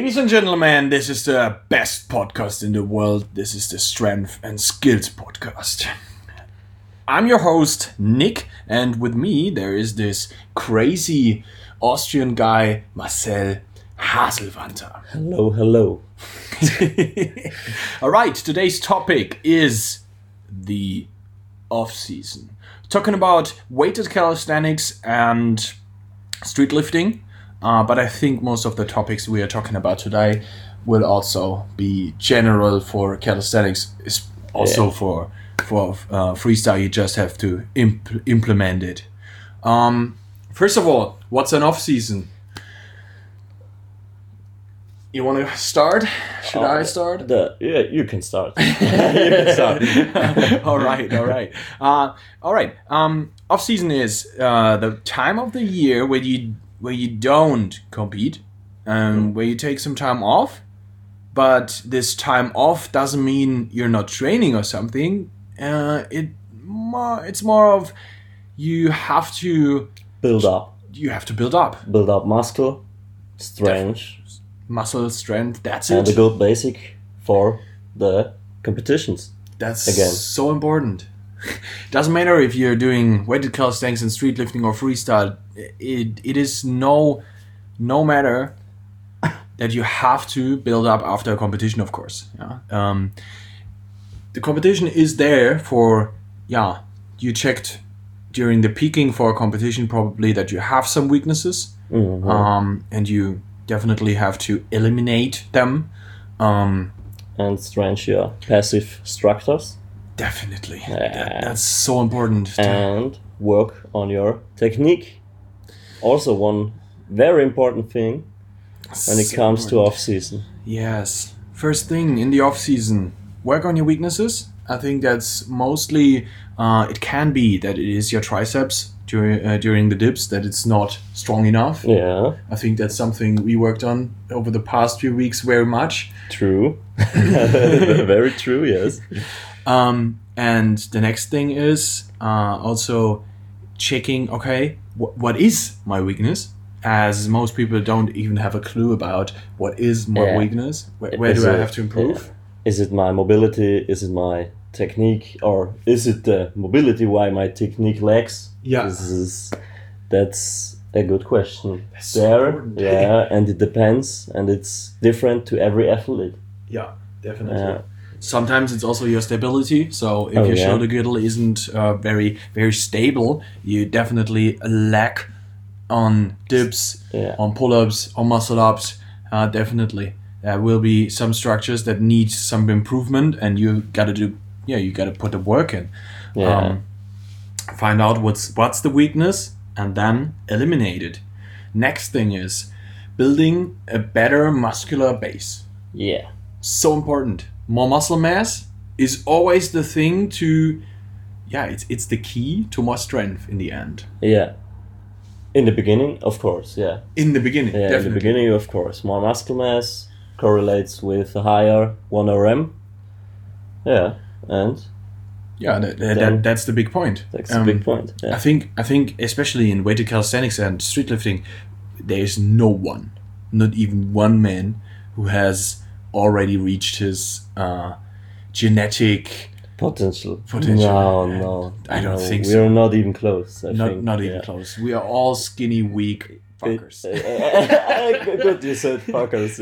Ladies and gentlemen, this is the best podcast in the world. This is the Strength and Skills podcast. I'm your host, Nick, and with me there is this crazy Austrian guy, Marcel Haselwanter. Hello, hello. Alright, today's topic is the off-season. Talking about weighted calisthenics and street lifting. But I think most of the topics we are talking about today will also be general for calisthenics, also for freestyle. You just have to implement it. First of all, what's an off season? You want to start? Should I start? You can start. You can start. All right. Off season is the time of the year where you don't compete, where you take some time off, but this time off doesn't mean you're not training or something. It's more of you have to build up. You have to build up. Build up muscle, strength. Muscle strength, that's and it. And a good basic for the competitions. That's again so important. Doesn't matter if you're doing weighted calisthenics and street lifting or freestyle. It is no matter that you have to build up after a competition, of course. Yeah. The competition is there for, you checked during the peaking for a competition probably that you have some weaknesses, and you definitely have to eliminate them. And strength your passive structures. Definitely. That's so important. And work on your technique. Also one very important thing when it comes to off-season. Yes. First thing in the off-season, work on your weaknesses. I think that's mostly, it can be that it is your triceps during the dips, that it's not strong enough. Yeah. I think that's something we worked on over the past few weeks very much. True. Very true, yes. And the next thing is also checking, okay, what is my weakness? As most people don't even have a clue about what is my weakness. Where do I have to improve? Is it my mobility? Is it my technique? Or is it the mobility why my technique lacks? Yeah. That's a good question. That's so important. And it depends, and it's different to every athlete. Yeah, definitely. Sometimes it's also your stability. So if your shoulder girdle isn't very, very stable, you definitely lack on dips, on pull-ups, on muscle-ups. Definitely. There will be some structures that need some improvement, and you gotta put the work in. Find out what's the weakness, and then eliminate it. Next thing is building a better muscular base. Yeah. So important. More muscle mass is always the thing to, it's the key to more strength in the end. Yeah. In the beginning, of course, yeah. In the beginning, definitely. In the beginning, of course. More muscle mass correlates with a higher 1RM. Yeah, and... that's the big point. That's the big point, yeah. I think especially in weighted calisthenics and street lifting, there is no one, not even one man, who has already reached his genetic potential. No. I don't think so. We are not even close. Not even close. We are all skinny, weak fuckers. Good you said fuckers,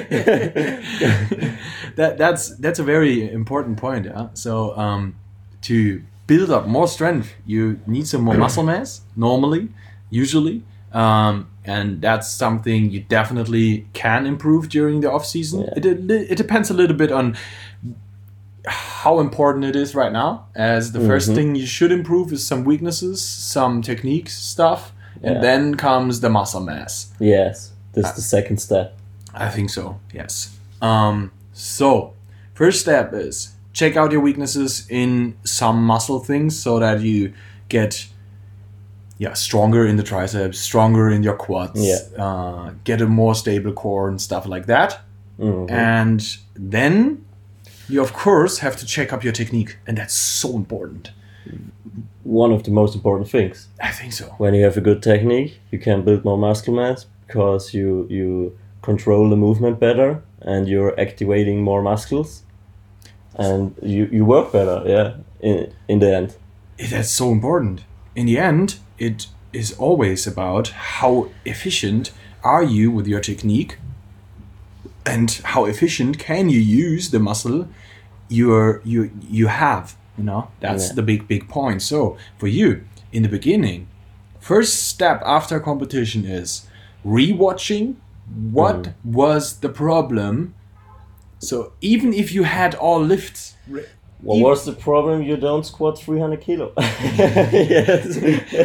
yeah. That's a very important point, yeah. So to build up more strength, you need some more muscle mass, usually. And that's something you definitely can improve during the off season. Yeah. It depends a little bit on how important it is right now. As the first thing you should improve is some weaknesses, some techniques stuff, and then comes the muscle mass. Yes, this is the second step. I think so. Yes. So first step is check out your weaknesses in some muscle things so that you get stronger in the triceps, stronger in your quads, get a more stable core and stuff like that. And then you, of course, have to check up your technique. And that's so important. One of the most important things. I think so. When you have a good technique, you can build more muscle mass because you control the movement better, and you're activating more muscles, and you work better. Yeah, in the end. That's so important. In the end, it is always about how efficient are you with your technique, and how efficient can you use the muscle you have. That's the big point. So for you, in the beginning, first step after competition is rewatching what was the problem. So even if you had all lifts, what was the problem? You don't squat 300 kilo. Yes.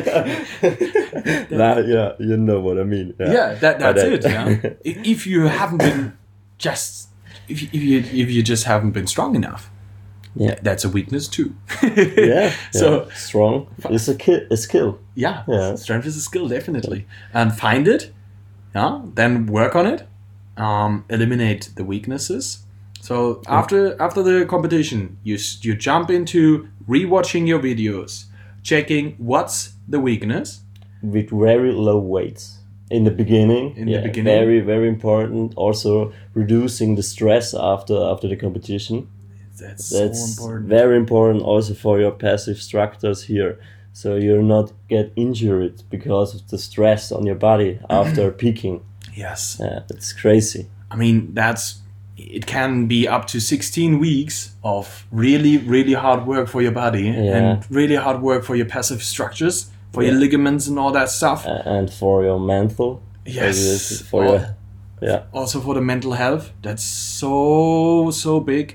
Yeah, you know what I mean. Yeah, that's it. Yeah. If you haven't been if you just haven't been strong enough, that's a weakness too. So strong is a skill. Yeah, strength is a skill, definitely. And find it, then work on it, eliminate the weaknesses. So after the competition, you jump into rewatching your videos, checking what's the weakness. With very low weights in the beginning. Very, very important. Also reducing the stress after the competition. That's so important. Very important also for your passive structures here. So you're not get injured because of the stress on your body after peaking. Yes. It's crazy. I mean, it can be up to 16 weeks of really, really hard work for your body and really hard work for your passive structures, for your ligaments and all that stuff. And for your mental. Yes. Also for the mental health. That's so big.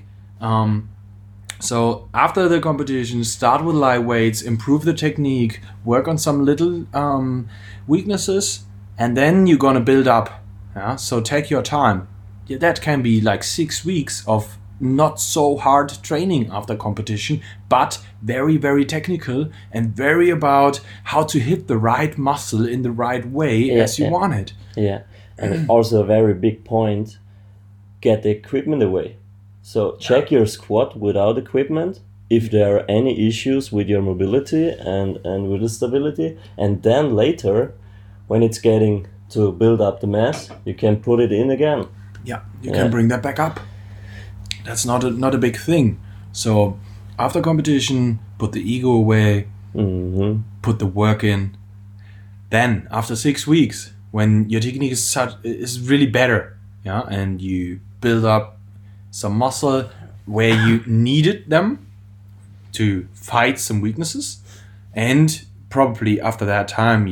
So after the competition, start with light weights, improve the technique, work on some little weaknesses, and then you're gonna build up. So take your time. That can be like 6 weeks of not so hard training after competition, but very, very technical and very about how to hit the right muscle in the right way as you want it. Yeah, and also a very big point, get the equipment away. So check your squat without equipment, if there are any issues with your mobility and with the stability, and then later, when it's getting to build up the mass, you can put it in again. Yeah, you can bring that back up. That's not a big thing. So after competition, put the ego away, put the work in. Then after 6 weeks, when your technique is really better, and you build up some muscle where you needed them to fight some weaknesses, and probably after that time,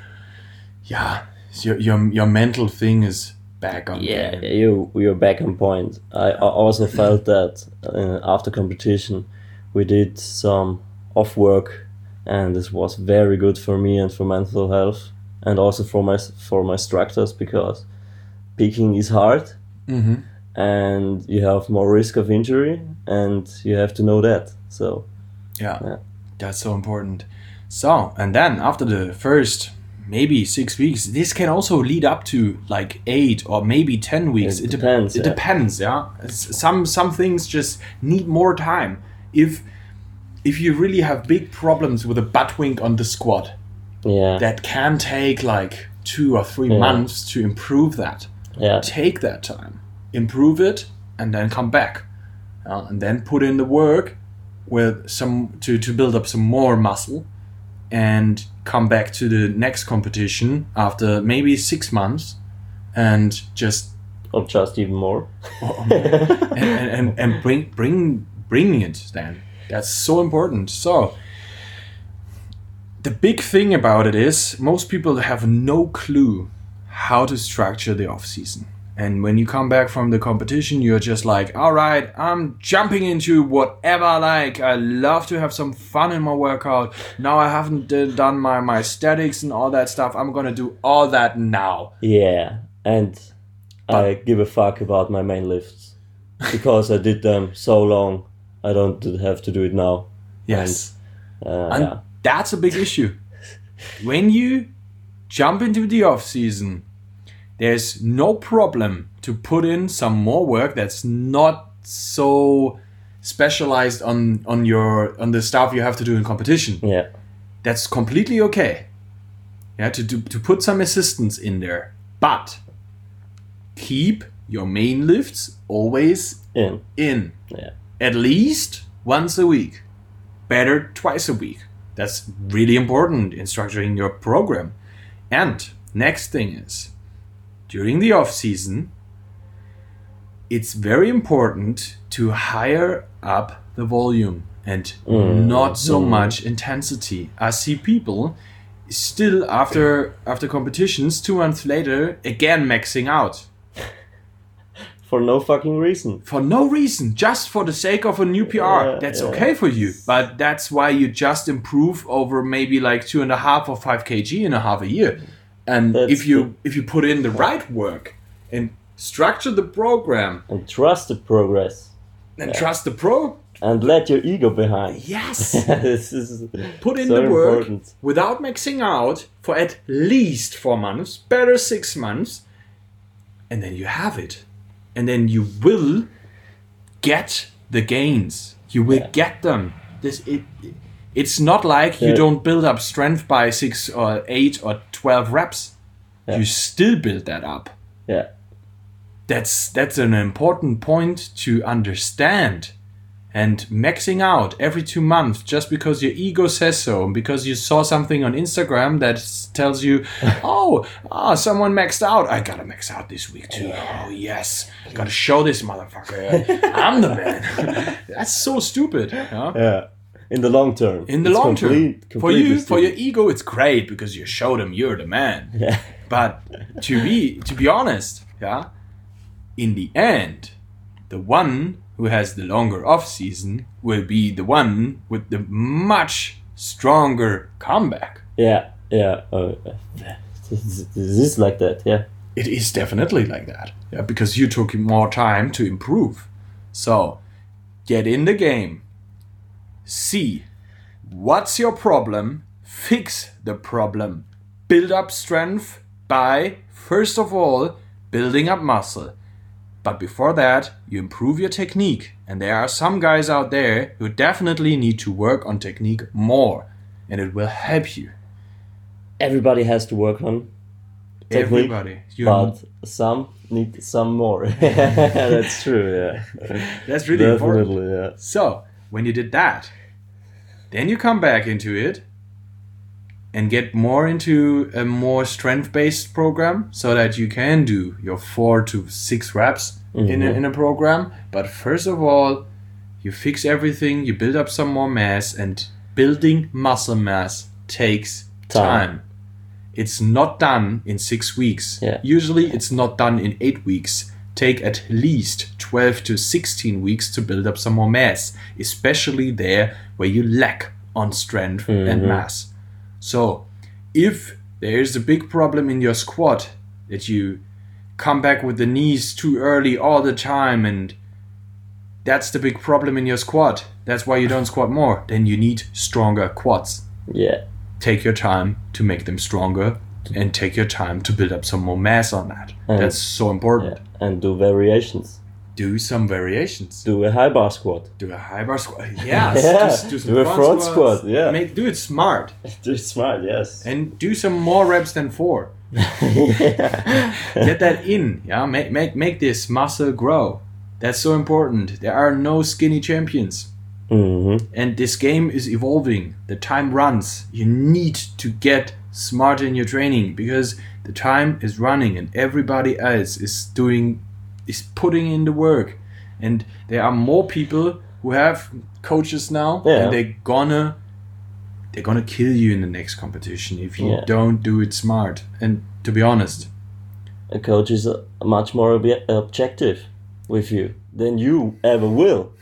your mental thing is back on. You're back on point. I also felt that after competition, we did some off work, and this was very good for me and for mental health, and also for my structures, because peaking is hard, and you have more risk of injury, and you have to know that. So that's so important. So, and then after the first maybe 6 weeks, this can also lead up to like 8 or maybe 10 weeks. It depends. It depends. Some things just need more time. If you really have big problems with a butt wink on the squat, that can take like 2 or 3 months to improve that. Take that time, improve it, and then come back, and then put in the work with to build up some more muscle, and come back to the next competition after maybe 6 months, and just even more, and bring it then. That's so important. So the big thing about it is most people have no clue how to structure the off season. And when you come back from the competition, you're just like, all right, I'm jumping into whatever I like. I love to have some fun in my workout. Now I haven't done my statics and all that stuff. I'm going to do all that now. Yeah, and I give a fuck about my main lifts. Because I did them so long, I don't have to do it now. Yes. And that's a big issue. When you jump into the off season, there's no problem to put in some more work that's not so specialized on the stuff you have to do in competition. Yeah, that's completely okay. To put some assistance in there, but keep your main lifts always In. Yeah. at least once a week, better twice a week. That's really important in structuring your program. And next thing is, during the off season, it's very important to higher up the volume and not so much intensity. I see people still after competitions 2 months later again maxing out. For no fucking reason. For no reason, just for the sake of a new PR. That's okay for you, but that's why you just improve over maybe like 2.5 or 5 kg in a half a year. And if you put in the right work and structure the program And trust the progress. and trust the pro, And let your ego behind. yes, This is put in so the work important. without maxing out for at least 4 months, better 6 months, and then you have it. And then you will get the gains. You will get them. It's not like you don't build up strength by 6 or 8 or 12 reps. You still build that up. Yeah. That's an important point to understand. And maxing out every 2 months just because your ego says so, and because you saw something on Instagram that tells you, someone maxed out. I gotta max out this week too. Oh yes, I gotta show this motherfucker. I'm the man. That's so stupid. Huh? Yeah. In the long term. In the long term, for completely for your ego, it's great because you show them you're the man. Yeah. But to be honest, in the end, the one who has the longer off season will be the one with the much stronger comeback. Yeah. This is like that. Yeah. It is definitely like that. Yeah, because you took more time to improve. So get in the game. See what's your problem. Fix the problem. Build up strength by, first of all, building up muscle. But before that, you improve your technique. And there are some guys out there who definitely need to work on technique more. And it will help you. Everybody has to work on technique. Everybody. But some need some more. That's true, yeah. That's really important. Definitely, yeah. So, when you did that, then you come back into it and get more into a more strength-based program so that you can do your 4 to 6 reps in a program. But first of all, you fix everything, you build up some more mass, and building muscle mass takes time. It's not done in 6 weeks. Yeah. Usually it's not done in 8 weeks. Take at least 12 to 16 weeks to build up some more mass, especially there where you lack on strength and mass. So, if there's a big problem in your squat, that you come back with the knees too early all the time, and that's the big problem in your squat, that's why you don't squat more, then you need stronger quads. Yeah. Take your time to make them stronger, and take your time to build up some more mass on that. That's so important. Yeah. And do variations. Do some variations. Do a high bar squat. Do a high bar squat. Yes. Yeah. Do some Do a front squats. squat. Yeah. Do it smart. Do it smart, yes. And do some more reps than 4. Get that in. Yeah. Make this muscle grow. That's so important. There are no skinny champions. And this game is evolving. The time runs. You need to get smart in your training because the time is running and everybody else is putting in the work. And there are more people who have coaches now, and they're gonna kill you in the next competition if you don't do it smart. And to be honest, a coach is much more objective with you than you ever will.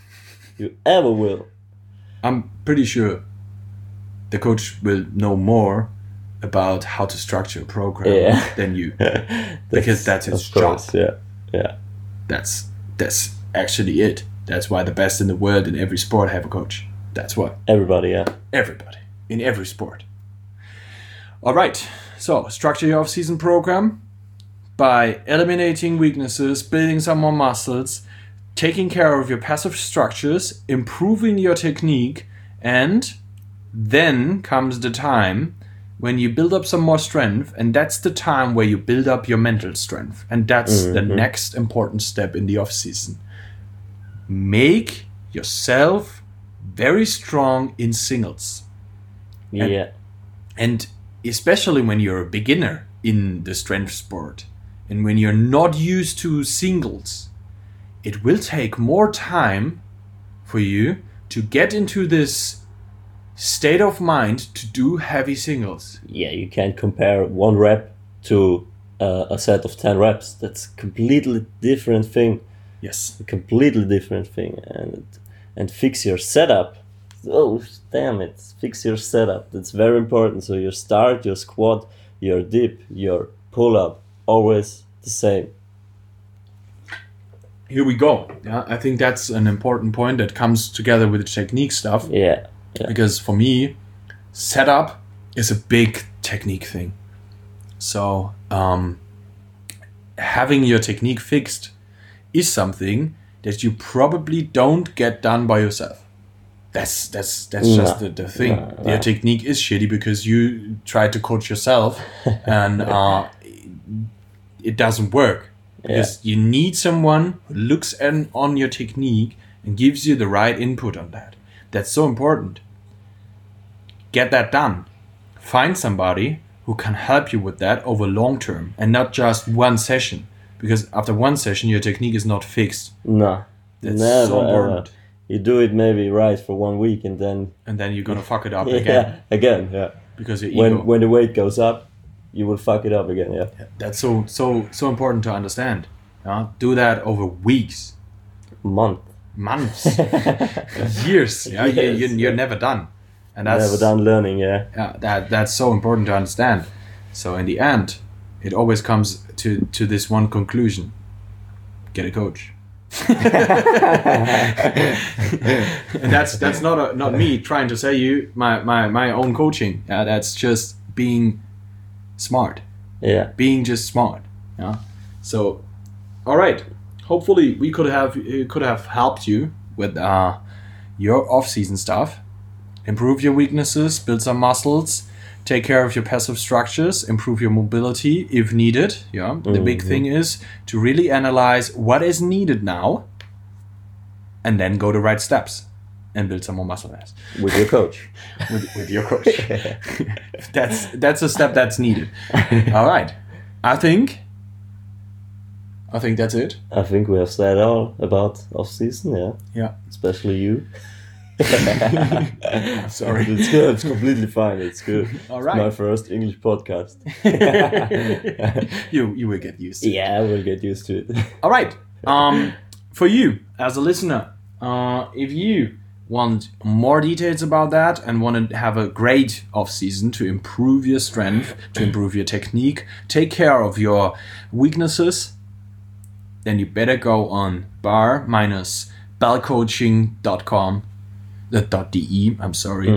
I'm pretty sure the coach will know more about how to structure a program than you, because that's his job. Yeah. That's actually it. That's why the best in the world in every sport have a coach. That's why. Everybody in every sport. All right. So structure your off-season program by eliminating weaknesses, building some more muscles, taking care of your passive structures, improving your technique, and then comes the time when you build up some more strength, and that's the time where you build up your mental strength, and that's the next important step in the off season. Make yourself very strong in singles. Yeah. And especially when you're a beginner in the strength sport and when you're not used to singles, it will take more time for you to get into this state of mind to do heavy singles. Yeah, you can't compare 1 rep to a set of 10 reps. That's a completely different thing. Yes. A completely different thing. And fix your setup. Oh, damn it. Fix your setup. That's very important. So your start, your squat, your dip, your pull-up, always the same. Here we go. Yeah, I think that's an important point that comes together with the technique stuff. Yeah. Because for me, setup is a big technique thing. So having your technique fixed is something that you probably don't get done by yourself. That's just the thing. No. Your technique is shitty because you try to coach yourself and it doesn't work. Because you need someone who looks on your technique and gives you the right input on that. That's so important. Get that done. Find somebody who can help you with that over long term and not just one session. Because after one session, your technique is not fixed. No. That's Never, so important. ever. You do it maybe right for 1 week and then... And then you're going to fuck it up again. Again. Because your ego... When the weight goes up, you will fuck it up again, yeah. That's so important to understand. Do that over weeks. Months. Years. Yeah, Yes. you're never done. And that's Never done learning, yeah. That's so important to understand. So in the end, it always comes to this one conclusion: get a coach. And that's not me trying to say my own coaching. That's just being smart. Yeah. Being just smart. Yeah. So, all right. Hopefully, we could have helped you with your off-season stuff. Improve your weaknesses, build some muscles, take care of your passive structures, improve your mobility if needed. Yeah. The big thing is to really analyze what is needed now, and then go the right steps and build some more muscle mass With your coach. with your coach. That's a step that's needed. All right. I think that's it. I think we have said all about off-season, yeah. Yeah. Especially you. Sorry. It's good. It's completely fine. It's good. All It's right. my first English podcast. You will get used to it. Yeah, we'll get used to it. All right. For you as a listener, if you want more details about that and want to have a great off season to improve your strength, to improve your technique, take care of your weaknesses, then you better go on bar-bellcoaching.com. .de, I'm sorry.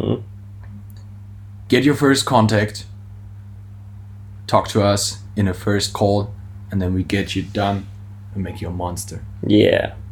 Get your first contact. Talk to us in a first call, and then we get you done and make you a monster. Yeah.